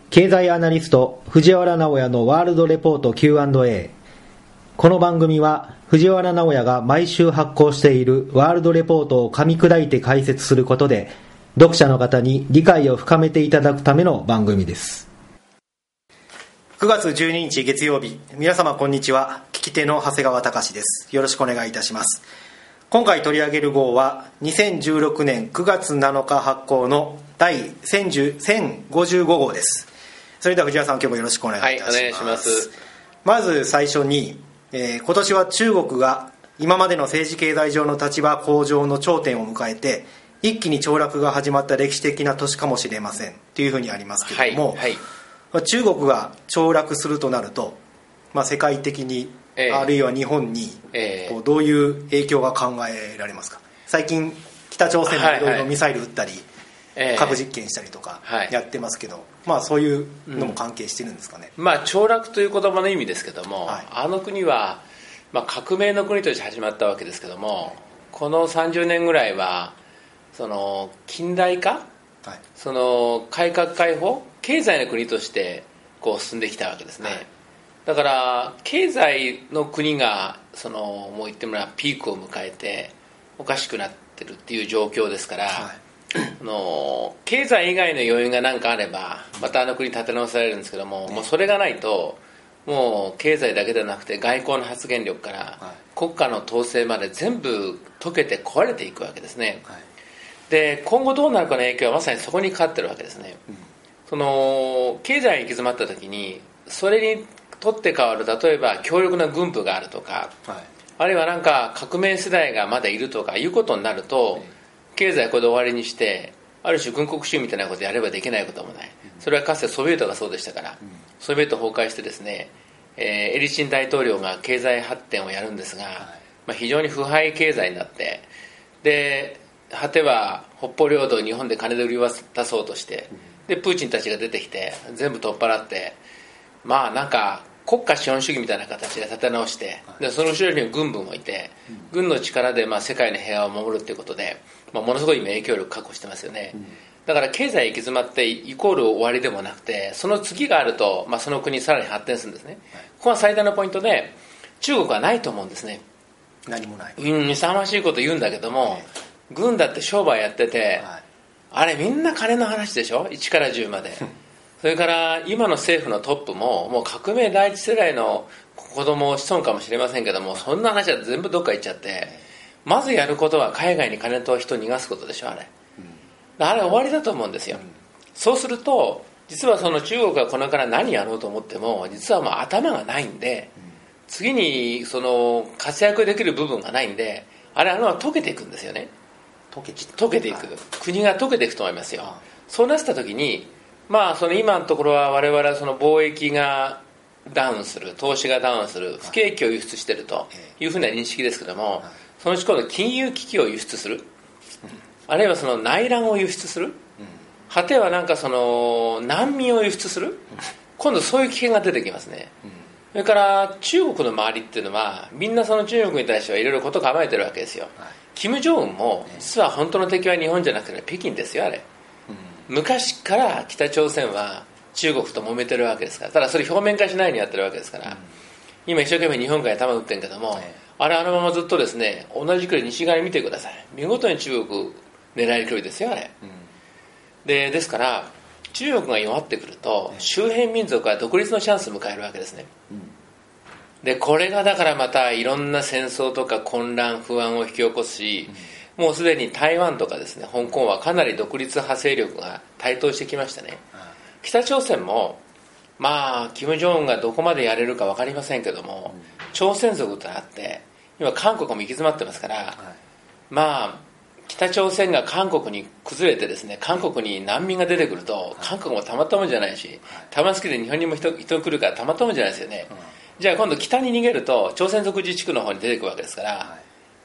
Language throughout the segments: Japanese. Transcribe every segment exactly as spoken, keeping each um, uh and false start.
経済アナリスト藤原直哉のワールドレポート キューアンドエー。 この番組は藤原直哉が毎週発行しているワールドレポートを噛み砕いて解説することで読者の方に理解を深めていただくための番組です。 くがつじゅうににち月曜日、皆様こんにちは。聞き手の長谷川隆です。よろしくお願いいたします。今回取り上げる号はにせんじゅうろくねんくがつなのか発行の第せんごじゅうご号です。それでは藤原さん、今日もよろしくお願いいたします。 はい、お願いします。 まず最初に、えー、今年は中国が今までの政治経済上の立場向上の頂点を迎えて一気に凋落が始まった歴史的な年かもしれませんというふうにありますけれども、 はいはい、 中国が凋落するとなると、まあ、世界的に、えー、あるいは日本に、えー、こうどういう影響が考えられますか。最近北朝鮮もいろいろミサイル撃ったり、はいはい、核実験したりとかやってますけど、えーまあ、そういうのも関係してるんですかね。 うん、まあ、凋落という言葉の意味ですけども、はい、あの国は、まあ、革命の国として始まったわけですけども、このさんじゅうねんぐらいはその近代化、はい、その改革開放経済の国としてこう進んできたわけですね。はい、だから経済の国がそのもう言ってみればピークを迎えておかしくなってるっていう状況ですから、はい、の経済以外の要因が何かあればまたあの国立て直されるんですけども、もうそれがないともう経済だけではなくて外交の発言力から国家の統制まで全部溶けて壊れていくわけですね。はい、で今後どうなるかの影響はまさにそこにかかってるわけですね。うん、その経済が行き詰まった時にそれにとって変わる、例えば強力な軍部があるとか、はい、あるいはなんか革命世代がまだいるとかいうことになると、はい、経済これで終わりにしてある種軍国主義みたいなことやればできないこともない。それはかつてソビエトがそうでしたから、うん、ソビエト崩壊してですね、えー、エリツィン大統領が経済発展をやるんですが、はい、まあ、非常に腐敗経済になって、で果ては北方領土を日本で金で売り渡そうとして、でプーチンたちが出てきて全部取っ払って、まあなんか国家資本主義みたいな形で立て直して、でその後ろに軍部もいて、軍の力でまあ世界の平和を守るということで、まあ、ものすごい影響力確保してますよね。だから経済行き詰まってイコール終わりでもなくて、その次があると、まあ、その国さらに発展するんですね。ここが最大のポイントで、中国はないと思うんですね。 何もない。 うん、勇ましいこと言うんだけども、はい、軍だって商売やってて、はい、あれみんな金の話でしょ、いちからじゅうまで。それから今の政府のトップももう革命第一世代の子供子孫かもしれませんけども、そんな話は全部どっか行っちゃって、まずやることは海外に金と人を逃がすことでしょ。あれ、うん、あれ終わりだと思うんですよ。うん、そうすると実はその中国がこれから何やろうと思っても実はもう頭がないんで、うん、次にその活躍できる部分がないんで、あれあのは溶けていくんですよね。 溶けていく、 溶けていく、はい、国が溶けていくと思いますよ。ああ、そうなった時に、まあその今のところは我々はその貿易がダウンする、投資がダウンする、不景気を輸出しているというふうな認識ですけども、はい、そのうち今度金融危機を輸出する、うん、あるいはその内乱を輸出する、うん、果てはなんかその難民を輸出する、うん、今度そういう危険が出てきますね。うん、それから中国の周りっていうのはみんなその中国に対してはいろいろこと構えてるわけですよ。はい、金正恩も実は本当の敵は日本じゃなくて北京ですよ。あれ、うん、昔から北朝鮮は中国と揉めてるわけですから、ただそれ表面化しないようにやってるわけですから、うん、今一生懸命日本海に弾撃ってるけども、はい、あれあのままずっとですね、同じくらい西側に見てください。見事に中国狙いる距離ですよあれ、うん、でですから中国が弱ってくると周辺民族は独立のチャンスを迎えるわけですね。うん、でこれがだからまたいろんな戦争とか混乱不安を引き起こすし、うん、もうすでに台湾とかですね、香港はかなり独立派勢力が台頭してきましたね。うん、北朝鮮もまあ金正恩がどこまでやれるか分かりませんけども、うん、朝鮮族とあって今韓国も行き詰まってますから、はい、まあ北朝鮮が韓国に崩れてですね、韓国に難民が出てくると、はい、韓国もたまったもんじゃないし、はい、玉突きで日本にも 人, 人来るからたまったもんじゃないですよね。うん、じゃあ今度北に逃げると朝鮮族自治区の方に出てくるわけですから、はい、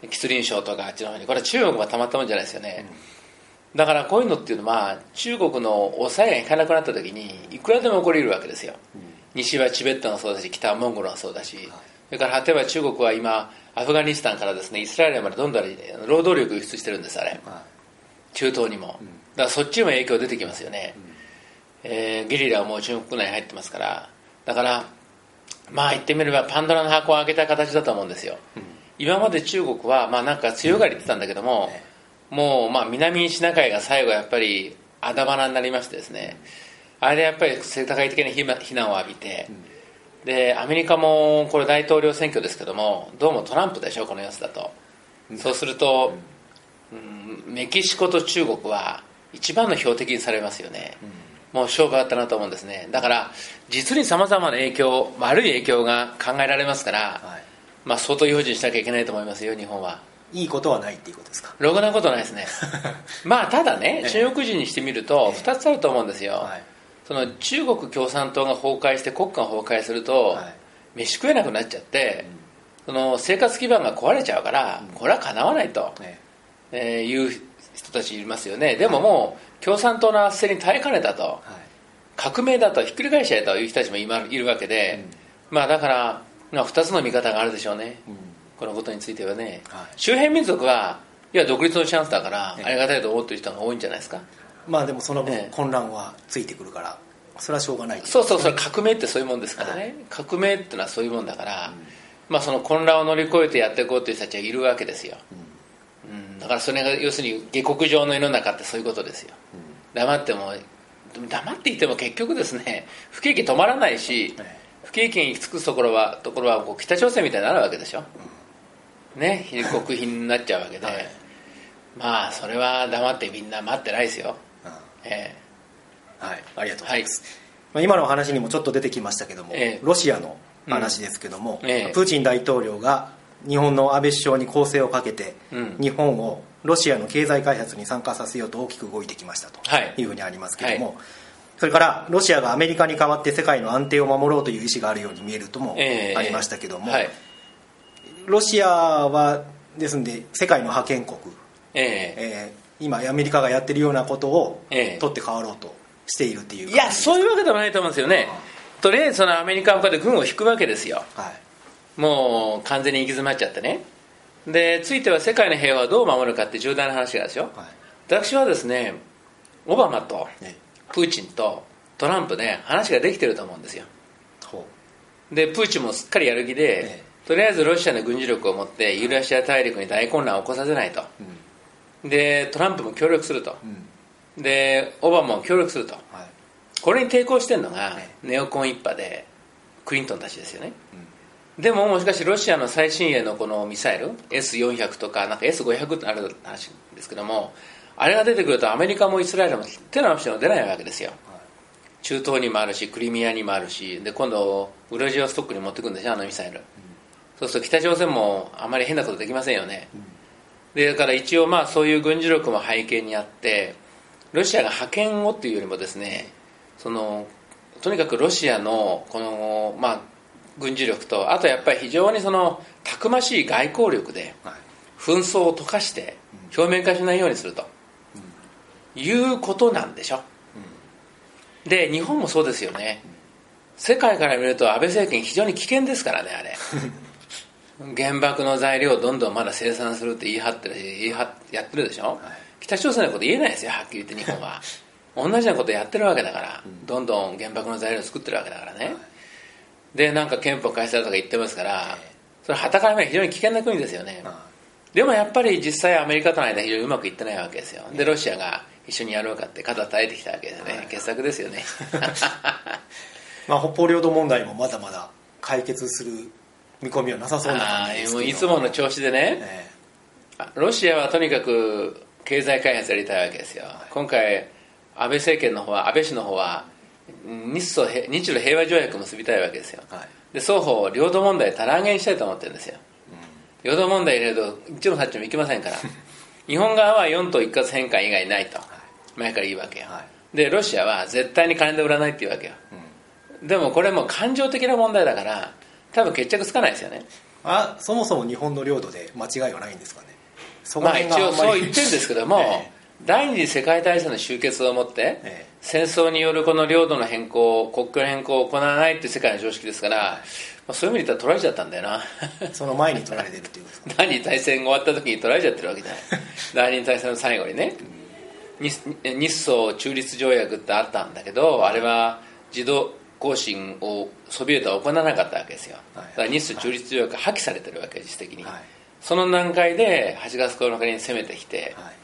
吉林省とかあっちの方に、これは中国もたまったもんじゃないですよね。うん、だからこういうのっていうのは中国の抑えがいかなくなった時にいくらでも起こり得るわけですよ。うん、西はチベットがそうだし、北はモンゴルがそうだし、はい、それから例えば中国は今アフガニスタンからですねイスラエルまでどんどん労働力を輸出してるんですあれ、はい、中東にも。だからそっちにも影響出てきますよね。うん、 えー、ゲリラはもう中国内に入ってますから、だからまあ言ってみればパンドラの箱を開けた形だと思うんですよ、うん、今まで中国はまあなんか強がり言ってたんだけども、うん、もうまあ南シナ海が最後やっぱりあだ花になりましてですね、あれでやっぱり世界的な非難を浴びて、うん、でアメリカもこれ大統領選挙ですけども、どうもトランプでしょこのやつだと、うん、そうすると、うん、メキシコと中国は一番の標的にされますよね、うん、もう勝負あったなと思うんですね。だから実にさまざまな影響、悪い影響が考えられますから、はい、まあ、相当用心しなきゃいけないと思いますよ日本は。 いいことはないっていうことですか。 ろくなことないですねまあただね、ええ、中国人にしてみるとふたつあると思うんですよ、はい、その中国共産党が崩壊して国家が崩壊すると、はい、飯食えなくなっちゃって、うん、その生活基盤が壊れちゃうから、うん、これはかなわないと、えええー、いう人たちいますよね。でももう共産党の圧政に耐えかねたと、はい、革命だとひっくり返しちゃえという人たちもいるわけで、うん、まあだから、まあ、ふたつの見方があるでしょうね、うん、このことについてはね、はい、周辺民族はいや独立のチャンスだからありがたいと思っている人が多いんじゃないですか。 まあでもその分混乱はついてくるから、それはしょうがない、ね、 そうそうそう、革命ってそういうもんですからね、はい、革命ってのはそういうもんだから、うん、まあその混乱を乗り越えてやっていこうという人たちはいるわけですよ、うんうん、だからそれが要するに下克上の世の中ってそういうことですよ、うん、黙っても黙っていても結局ですね不景気止まらないし、不景気に行き着くところはところはこう北朝鮮みたいになるわけでしょ、うん、ね、国賓になっちゃうわけで、はい、まあそれは黙ってみんな待ってないですよ、うん、えー、はい、ありがとうございます、はい、今の話にもちょっと出てきましたけども、えー、ロシアの話ですけども、うん、えー、プーチン大統領が日本の安倍首相に攻勢をかけて、うん、日本をロシアの経済開発に参加させようと大きく動いてきましたというふうにありますけども、はい、それからロシアがアメリカに代わって世界の安定を守ろうという意思があるように見えるともありましたけども、えーはい、ロシアはですので世界の覇権国、えーえー、今アメリカがやってるようなことを取って代わろうとしているっていう、 いやそういうわけではないと思うんですよね。とりあえずそのアメリカはここで軍を引くわけですよ、はい、もう完全に行き詰まっちゃってね。でついては世界の平和をどう守るかって重大な話がですよ、はい、私はですねオバマとプーチンとトランプで話ができてると思うんですよ。でプーチンもすっかりやる気で、ええ、とりあえずロシアの軍事力を持ってユーラシア大陸に大混乱を起こさせないと、うん、でトランプも協力すると、うん、でオバマも協力すると、はい、これに抵抗してるのが、ええ、ネオコン一派でクリントンたちですよね、うん、でももしかしロシアの最新鋭のこのミサイル エスよんひゃく とかなんか エスごひゃく ってある話ですけども、あれが出てくるとアメリカもイスラエルも手の足の出ないわけですよ。中東にもあるしクリミアにもあるし、で今度ウラジオストックに持ってくるんですよあのミサイル、うん、そうすると北朝鮮もあまり変なことできませんよね、うん、でだから一応まあそういう軍事力も背景にあってロシアが覇権をっていうよりもですね、そのとにかくロシアのこの、まあ、軍事力とあとやっぱり非常にそのたくましい外交力で紛争を溶かして表面化しないようにすると、うん、いうことなんでしょ。で日本もそうですよね。世界から見ると安倍政権非常に危険ですからねあれ原爆の材料をどんどんまだ生産するって言い張ってる言い張やってるでしょ、はい、北朝鮮のこと言えないですよはっきり言って日本は同じようなことやってるわけだから、うん、どんどん原爆の材料を作ってるわけだからね、はい、でなんか憲法改正とか言ってますから、はい、それ傍から見れば非常に危険な国ですよね、はい、でもやっぱり実際アメリカとの間非常にうまくいってないわけですよ。でロシアが一緒にやろうかって肩叩いてきたわけですね、はい、傑作ですよねまあ北方領土問題もまだまだ解決する見込みはなさそうな感じですけど、 もういつもの調子でね、えー、ロシアはとにかく経済開発やりたいわけですよ、はい、今回安倍政権の方は安倍氏の方は日ソ日露平和条約を結びたいわけですよ、はい、で双方領土問題たら上げにしたいと思ってるんですよ、うん、領土問題入れると一の八もいけませんから日本側は四島一括返還以外ないと前からいいわけよ、はい、でロシアは絶対に金で売らないっていうわけよ、うん、でもこれも感情的な問題だから多分決着つかないですよね。 あそもそも日本の領土で間違いはないんですかね。 そまあ一応そう言ってるんですけども、えー、第二次世界大戦の終結をもって、えー、戦争によるこの領土の変更国境の変更を行わないっていう世界の常識ですから、まあ、そういう意味で言ったら取られちゃったんだよなその前に取られてるっていうことですか。 第二次大戦が終わった時に取られちゃってるわけじゃない第二次大戦の最後にね、 日日ソ中立条約ってあったんだけど、あれは自動更新をソビエトは行わなかったわけですよ。だから日ソ中立条約が破棄されてるわけ、実質的に、はい、その段階ではちがつここのかに攻めてきて、はい、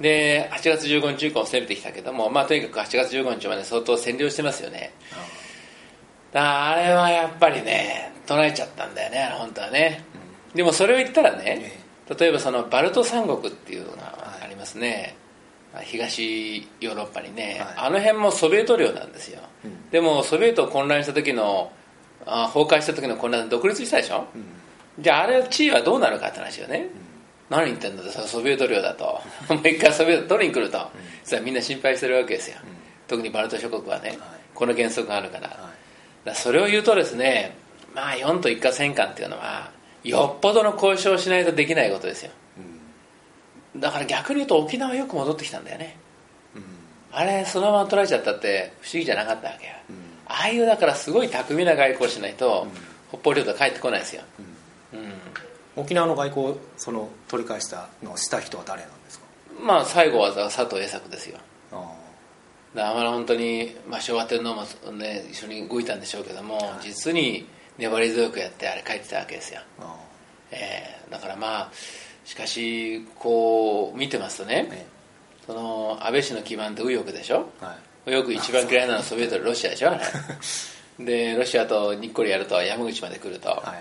ではちがつじゅうごにち以降攻めてきたけども、まあ、とにかくはちがつじゅうごにちまで相当占領してますよね。だからあれはやっぱりね捉えちゃったんだよね、本当はね、うん、でもそれを言ったらね、例えばそのバルト三国っていうのがありますね、はい、東ヨーロッパにね、はい、あの辺もソビエト領なんですよ、うん、でもソビエト混乱した時のあ崩壊した時の混乱で独立したでしょ、うん、じゃああれ地位はどうなるかって話よね、うん、何言ってんだってソビエト領だともう一回ソビエト取りに来ると、うん、それはみんな心配してるわけですよ、うん、特にバルト諸国はね、はい、この原則があるから、はい、だからそれを言うとですね、まあよんと一過戦艦っていうのはよっぽどの交渉をしないとできないことですよ、うん、だから逆に言うと沖縄はよく戻ってきたんだよね、うん、あれそのまま取られちゃったって不思議じゃなかったわけよ、うん、ああいうだからすごい巧みな外交しないと、うん、北方領土帰ってこないですよ、うんうん、 沖縄の外交その取り返したのをした人は誰なんですか。 まあ最後は佐藤栄作ですよ。あだから本当に、まあ、昭和天皇も、ね、一緒に動いたんでしょうけども、はい、実に粘り強くやってあれ帰ってたわけですよ、えー、だからまあしかしこう見てますとね、ええ、その安倍氏の基盤って右翼でしょ、はい、右翼一番嫌いなのはソビエトでロシアでしょあれでロシアとにっこりやると山口まで来ると、はい、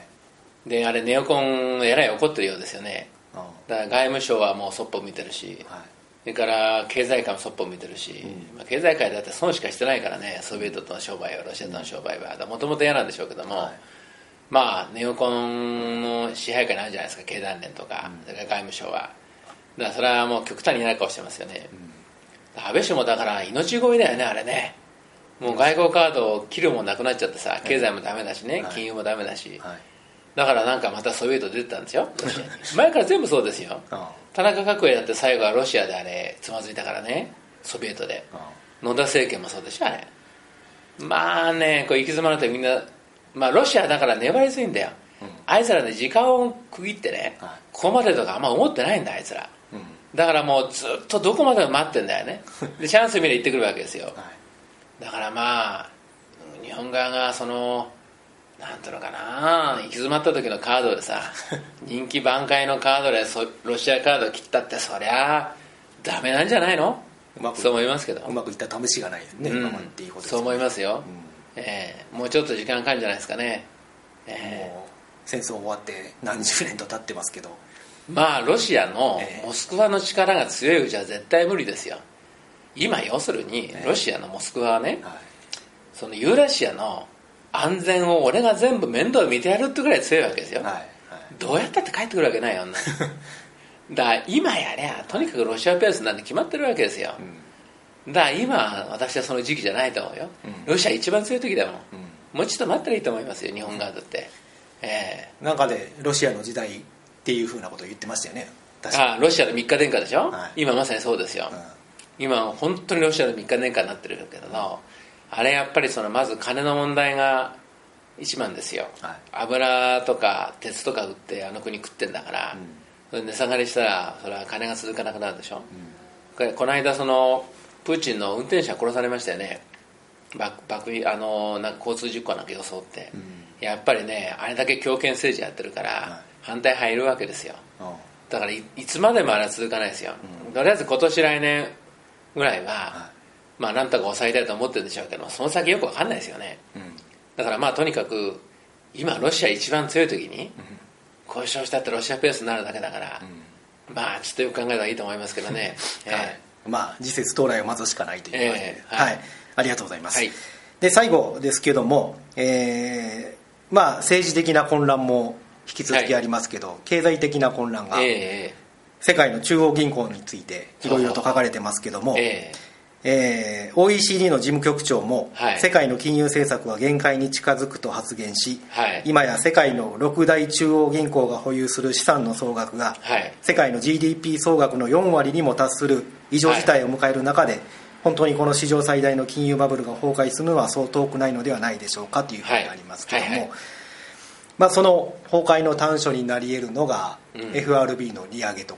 であれネオコンえらい怒ってるようですよね。だから外務省はもうそっぽ見てるし、はい、それから経済界もそっぽ見てるし、うんまあ、経済界だって損しかしてないからね、ソビエトとの商売はロシアとの商売はもともと嫌なんでしょうけども、はい、まあネオコンの支配下にあるじゃないですか、経団連とか、うん、それから外務省は。だからそれはもう極端に嫌な顔してますよね、うん、安倍氏もだから命乞いだよねあれね。もう外交カードを切るもんなくなっちゃってさ、経済もダメだしね、はい、金融もダメだし、はい、だからなんかまたソビエト出てたんですよロシアに前から全部そうですよ田中角栄だって最後はロシアであれつまずいたからね、ソビエトで。野田政権もそうでしょあれ。まあねこう行き詰まるとみんな、まあロシアだから粘り強いんだよ、うん、あいつらね時間を区切ってね、はい、ここまでとかあんま思ってないんだあいつら、うん、だからもうずっとどこまでも待ってんだよねでチャンス見れ行ってくるわけですよ、はい、だからまあ日本側がそのなんていうのかな、行き詰まった時のカードでさ人気挽回のカードでロシアカードを切ったってそりゃダメなんじゃないの。うまくそう思いますけど、 うまくいった試しがないですね、うん、今までっていいことですね。 そう思いますよ、うんえー、もうちょっと時間かかるんじゃないですかね、 えー、もう戦争終わって何十年と経ってますけど、 まあロシアのモスクワの力が強いうちは絶対無理ですよ。今要するにロシアのモスクワはね、えーはい、そのユーラシアの安全を俺が全部面倒見てやるってぐらい強いわけですよ、はいはい、どうやったって帰ってくるわけないよだから今やりゃとにかくロシアペースなんて決まってるわけですよ、うん、だから今私はその時期じゃないと思うよ、うん、ロシア一番強い時だもん、うん、もうちょっと待ったらいいと思いますよ日本側だって、 えー、なんかでロシアの時代っていうふうなことを言ってましたよね。 確かにあロシアのみっか殿下でしょ、はい、今まさにそうですよ、うん、今本当にロシアのみっか殿下になってるけども、あれやっぱりそのまず金の問題が一番ですよ、はい、油とか鉄とか売ってあの国食ってんだから、うん、値下がりしたらそれは金が続かなくなるでしょ、うん、この間そのプーチンの運転手が殺されましたよね、爆爆あのなんか交通事故なんか装って、うん、やっぱりねあれだけ強権政治やってるから、はい、反対派いるわけですよ、だから い, いつまでもあれは続かないですよ、うん、とりあえず今年来年ぐらいは、はいまあなんとか抑えたいと思ってるんでしょうけどその先よく分かんないですよね、うん、だからまあとにかく今ロシア一番強い時に交渉したってロシアペースになるだけだから、うん、まあちょっとよく考えた方がいいと思いますけどね、えーはい、 まあ次節到来を待つしかないというわけで、えーはいはい、ありがとうございます、はい、で最後ですけども、えー、まあ政治的な混乱も引き続きありますけど、はい、経済的な混乱が、えー、世界の中央銀行についていろいろと書かれてますけども、えーえー、オーイーシーディー の事務局長も、はい、世界の金融政策は限界に近づくと発言し、はい、今や世界のろく大中央銀行が保有する資産の総額が、はい、世界の ジーディーピー 総額のよんわりにも達する異常事態を迎える中で、はい、本当にこの史上最大の金融バブルが崩壊するのはそう遠くないのではないでしょうかというふうにありますけども、はいはいはいまあ、その崩壊の端緒になり得るのが、うん、エフアールビー の利上げとか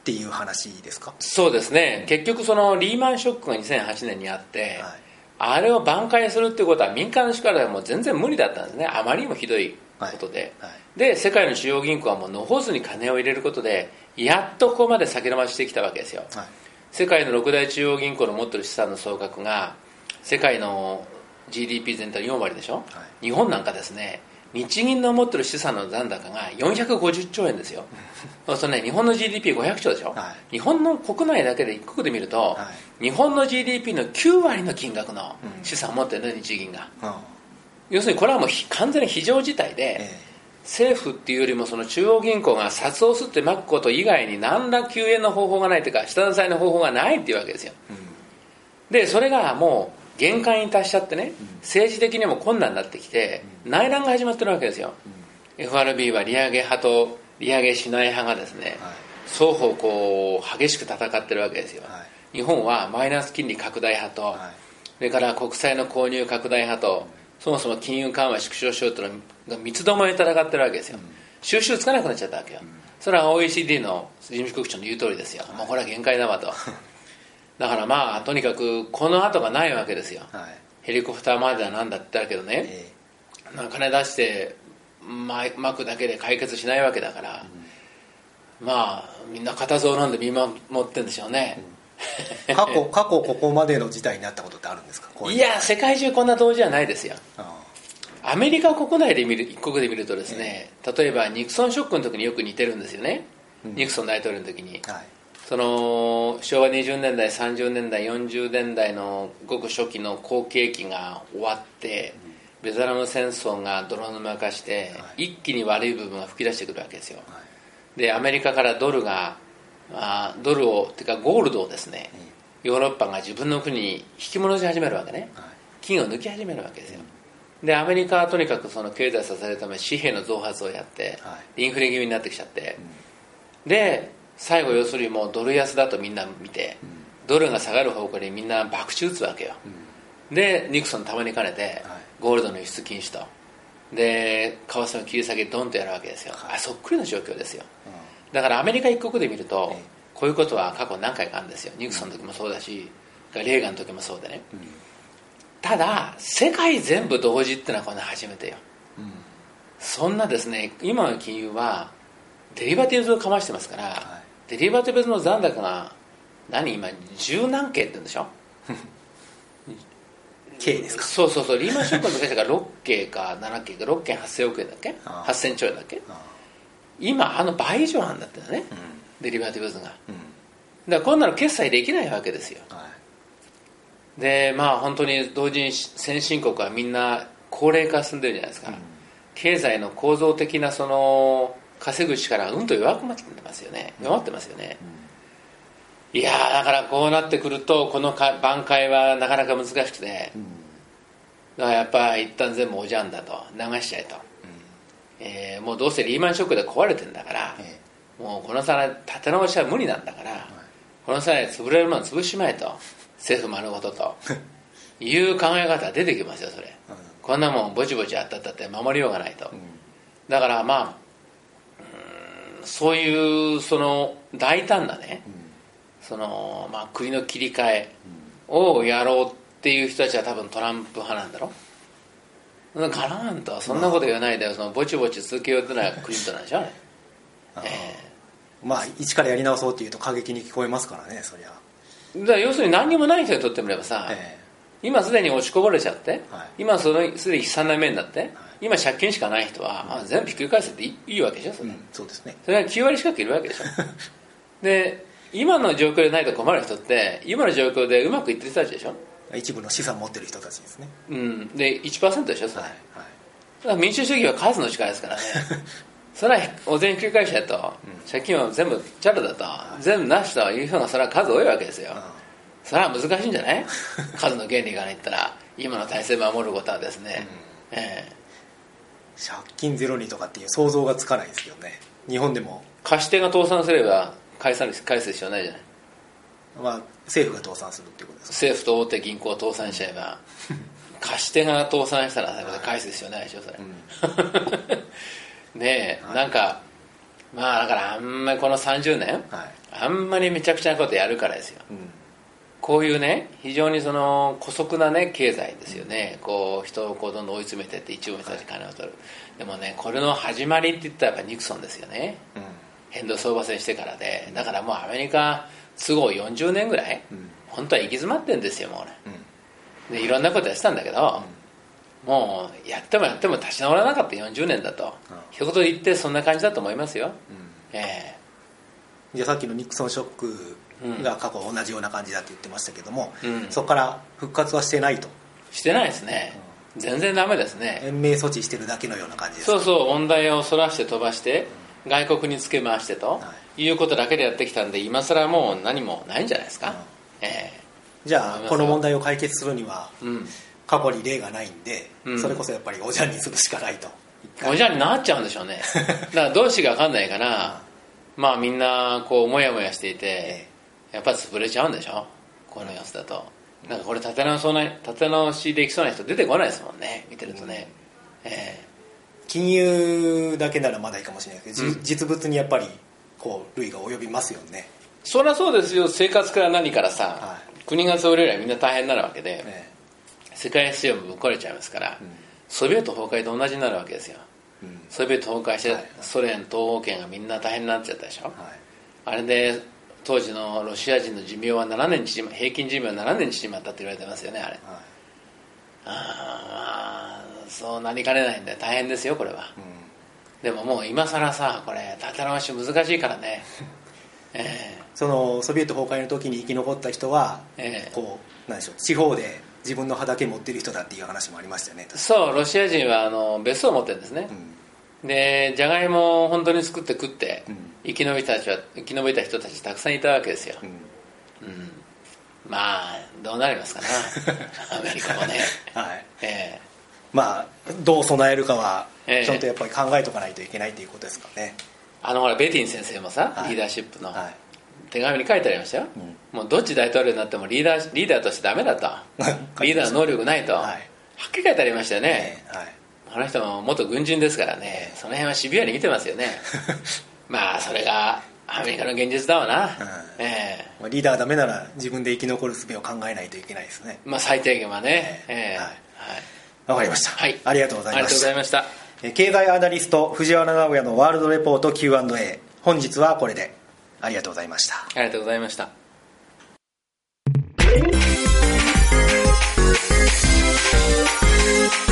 っていう話ですか？ そうですね、結局そのリーマンショックがにせんはちねんにあって、はい、あれを挽回するっていうことは民間の力ではもう全然無理だったんですね。あまりにもひどいことで、はいはい、で世界の主要銀行はもう野放図に金を入れることでやっとここまで先延ばししてきたわけですよ、はい、世界の六大中央銀行の持ってる資産の総額が世界の ジーディーピー 全体のよんわりでしょ、はい、日本なんかですね、日銀の持ってる資産の残高がよんひゃくごじゅっちょうえんですよそうするとね、日本の ジーディーピーごひゃくちょうでしょ、はい、日本の国内だけで一国で見ると、はい、日本の ジーディーピー のきゅうわりの金額の資産を持ってるの、日銀が、うん、要するにこれはもう完全に非常事態で、えー、政府っていうよりもその中央銀行が札を吸ってまくこと以外に何ら救援の方法がないというか下支えの方法がないっていうわけですよ、うん、でそれがもう限界に達しちゃってね、うん、政治的にも困難になってきて、うん、内乱が始まってるわけですよ、うん、エフアールビー は利上げ派と利上げしない派がですね、はい、双方こう激しく戦ってるわけですよ、はい、日本はマイナス金利拡大派と、はい、それから国債の購入拡大派と、うん、そもそも金融緩和縮小しようというのが三つどもえで戦ってるわけですよ、うん、収拾つかなくなっちゃったわけよ、うん、それは オーイーシーディー の事務局長の言う通りですよ、はい、もうこれは限界だわとだからまあとにかくこの後がないわけですよ、はい、ヘリコプターまではなんだって言ったけどね、えー、金出して巻くだけで解決しないわけだから、うん、まあみんな固唾を飲んで見守ってるんでしょうね、 うん、過去過去ここまでの事態になったことってあるんですか？こういういや世界中こんな同時はないですよ。アメリカ国内で見る一国で見るとですね、えー、例えばニクソンショックの時によく似てるんですよね、うん、ニクソン大統領の時に、はい、その昭和にじゅうねんだいさんじゅうねんだいよんじゅうねんだいのごく初期の好景気が終わって、うんベトナム戦争が泥沼化して、はい、一気に悪い部分が吹き出してくるわけですよ、はい、でアメリカからドルがあドルをてかゴールドをですね、うん、ヨーロッパが自分の国に引き戻し始めるわけね、はい、金を抜き始めるわけですよ、うん、でアメリカはとにかくその経済を支えるため紙幣の増発をやって、はい、インフレ気味になってきちゃって、うん、で最後要するにもうドル安だとみんな見て、うん、ドルが下がる方向にみんな博打打つわけよ、うん、でニクソンたまに兼ねて、はいゴールドの輸出禁止とで為替の切り下げドンとやるわけですよ、はい、あそっくりの状況ですよ、うん、だからアメリカ一国で見ると、ええ、こういうことは過去何回かあるんですよ。ニクソンの時もそうだし、うん、レーガンの時もそうでね、うん、ただ世界全部同時ってのはこれ初めてよ、うん、そんなですね今の金融はデリバティブズをかましてますから、はい、デリバティブズの残高が何今十何件って言うんでしょ K ですか。 そうそうそうリーマンショックの時だからろっけいかななけいかろっけんはっせんおくえんだっけはっせんちょうえんだっけ今あの倍以上あるんだってね、うん、デリバティブズが、うん、だからこんなの決済できないわけですよ、はい、でまあ本当に同時に先進国はみんな高齢化進んでるじゃないですか、うん、経済の構造的なその稼ぐ力がうんと弱くなってますよね、弱ってますよね、うん、いやだからこうなってくるとこの挽回はなかなか難しくて、うん、だからやっぱり一旦全部おじゃんだと流しちゃえと、うんえー、もうどうせリーマンショックで壊れてんだから、ええ、もうこの際立て直しは無理なんだから、はい、この際潰れるもの潰しまえと政府丸ごとという考え方が出てきますよそれ、うん、こんなもんぼちぼちあったったって守りようがないと、うん、だからまあうんそういうその大胆なね、うん、そのまあ国の切り替えをやろうっていう人たちは多分トランプ派なんだろガラーンとそんなこと言わないで、そのぼちぼち続けようってのはクリントンなんでしょうねえー、まあ一からやり直そうっていうと過激に聞こえますからねそりゃ。 だから要するに何にもない人にとってみればさ、えー、今すでに落ちこぼれちゃって、はい、今そのすでに悲惨な目になって、はい、今借金しかない人は、うん、全部ひっくり返せてい い, いいわけでしょそれ、うん、そうですね。それはきゅうわり近くいるわけでしょで今の状況でないと困る人って今の状況でうまくいってる人たちでしょ。 一部の資産持ってる人たちですね、 うん、で いちパーセント でしょそれ、はいはい、だから民主主義は数の力ですからねそれはお全員繰り返しやと、うん、借金は全部チャラだと、はい、全部なしという人がそれは数多いわけですよ、うん、それは難しいんじゃない数の原理から言ったら今の体制を守ることはですね、うんえー、借金ゼロにとかっていう想像がつかないですけどね。日本でも貸し手が倒産すれば返さ返す必要ないじゃない。 まあ、政府が倒産するっていうことですか。 政府と大手銀行を倒産しちゃえば貸し手が倒産したら返す必要ないでしょそれ、うん、ねえ、はい、なんかまあだからあんまりこのさんじゅうねん、はい、あんまりめちゃくちゃなことやるからですよ、うん、こういうね非常にその姑息なね経済ですよね、うん、こう人をこうどんどん追い詰めてって一部の人たち金を取る、はい、でもねこれの始まりって言ったらやっぱニクソンですよね、うん、変動相場制してからで、だからもうアメリカ都合よんじゅうねんぐらい、うん、本当は行き詰まってるんですよもうね、うん、でいろんなことやってたんだけど、うん、もうやってもやっても立ち直らなかったよんじゅうねんだと、うん、一言で言ってそんな感じだと思いますよ、うん、えー、じゃあさっきのニクソンショックが過去同じような感じだって言ってましたけども、うん、そこから復活はしてないと。 してないですね、うん、全然ダメですね。 延命措置してるだけのような感じですか。 そうそう、問題をそらして飛ばして、うん、外国につけ回してと、はい、いうことだけでやってきたんで今更もう何もないんじゃないですか、うん、えー、じゃあこの問題を解決するには、うん、過去に例がないんで、うん、それこそやっぱりおじゃんにするしかないと。 おじゃんになっちゃうんでしょうねだからどうしてか分かんないから、うん、まあみんなこうモヤモヤしていて、えー、やっぱり潰れちゃうんでしょこの様子だと。なんかこれ立て直そうな立て直しできそうな人出てこないですもんね見てるとね、うん、えー、金融だけならまだいいかもしれないけど、うん、実物にやっぱりこう類が及びますよね。 そりゃそうですよ。生活から何からさ、はい、国が潰れればみんな大変になるわけで、えー、世界秩序もぶっ壊れちゃいますから、うん、ソビエト崩壊と同じになるわけですよ、うん、ソビエト崩壊して、はい、ソ連東欧圏がみんな大変になっちゃったでしょ、はい、あれで当時のロシア人の寿命はななねん縮ま平均寿命はななねん縮まったって言われてますよねあれ、はい、ああそうなりかねないんで大変ですよこれは、うん、でももう今更さこれ立て直し難しいからねえー、 そのソビエト崩壊の時に生き残った人は、えー、こうなんでしょう地方で自分の畑持ってる人だっていう話もありましたよね。 そうロシア人はあの別荘を持ってるんですね、うん、でじゃがいもを本当に作って食って、うん、生き延びた人は生き延びた人たちたくさんいたわけですよ、うんうん、まあどうなりますかなアメリカもね、 はいえー、まあどう備えるかはちゃんとやっぱり考えとかないといけないということですかね。 あのほらベティン先生もさ、はい、リーダーシップの手紙に書いてありましたよ、うん、もうどっち大統領になってもリーダー、リーダーとしてダメだとリーダーの能力ないと、はい、はっきり書いてありましたよね、えーはい、あの人も元軍人ですからね、その辺はシビアに見てますよねまあそれがアメリカの現実だわな、うんえー、リーダーがダメなら自分で生き残る術を考えないといけないですね。 まあ最低限はね、えーえー、はい、はい、 分かりました、はい、ありがとうございました。 ありがとうございました。 経済アナリスト藤原直哉のワールドレポート キューアンドエー、 本日はこれでありがとうございました。 ありがとうございました。 Thank you.